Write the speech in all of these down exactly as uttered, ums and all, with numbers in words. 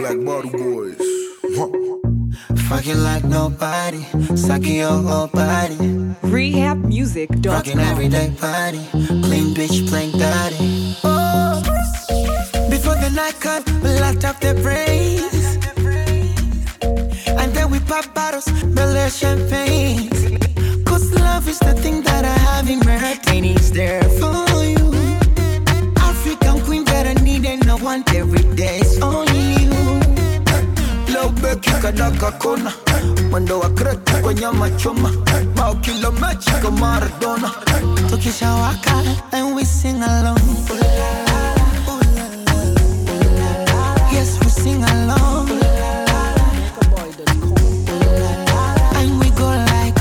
Black Bottle Boys. Fucking like nobody, sucking your whole body. rehab music dot com. Rocking everyday party, clean bitch playing daddy. Oh, before the night cut, we locked up their brains, and then we pop bottles, belly champagne. Cause love is the thing that I have in my heart, and it's there for you. African queen that I need and I want every day, it's only you. Kadaka kona mwendo wa kreta kwenye machoma bao kilo mechi kwa Maradona. Tukisha waka and we sing along. Yes, we sing along. And we go like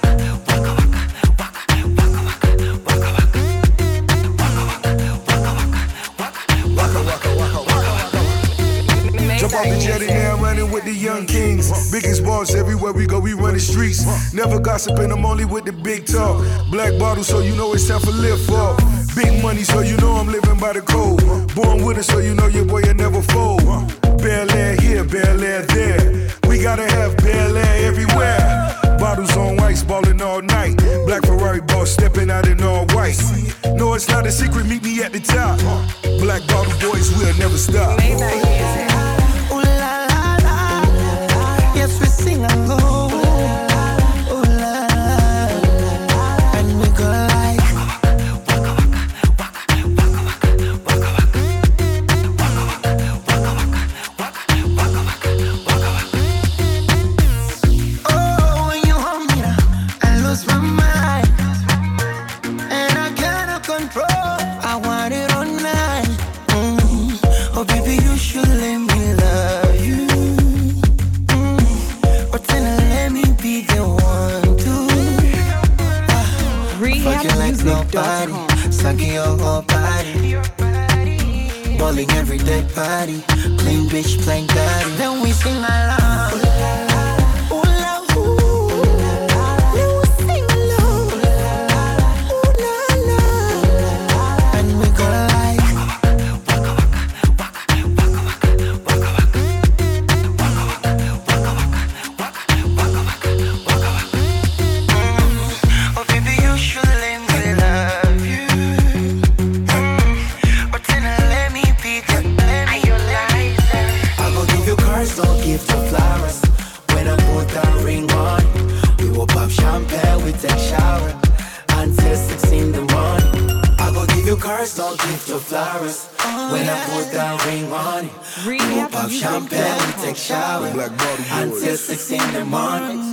Jump off the jetty now, running with the young kings. Biggest boss everywhere we go, we run the streets. Never gossiping, I'm only with the big talk. Black bottle, so you know it's time for lift off. Big money, so you know I'm living by the code. Born with it, so you know your boy will never fold. Bel Air here, Bel Air there. We gotta have Bel Air everywhere. Bottles on ice, ballin' all night. Black Ferrari boss stepping out in all white. No, it's not a secret, meet me at the top. Black Bottle Boys, we'll never stop. ooh la la la. Yes, we sing along. Ooh la la. And we go like oh, when you hold me now, I lose my mind, and I cannot control. I want it all night. Mm. Oh, baby, you should let me love you. Mm. But then let me be the one to rehab fucking like music dot nobody, com. sucking your whole body, balling everyday party, clean bitch playing daddy. Then we sing along. Ooh la ooh, then we sing along. Ooh la la, and we go like oh baby, you should let me love you. Mm. But then let me be the let me I go give you cards, don't give you flowers. When I put that ring on, we will pop champagne, we take shower until six in the morning. I go give you cards, don't give you flowers. When I put that ring on, we will rehab pop music champagne, dot we com. take shower Black Bottle Boys. until six in the morning.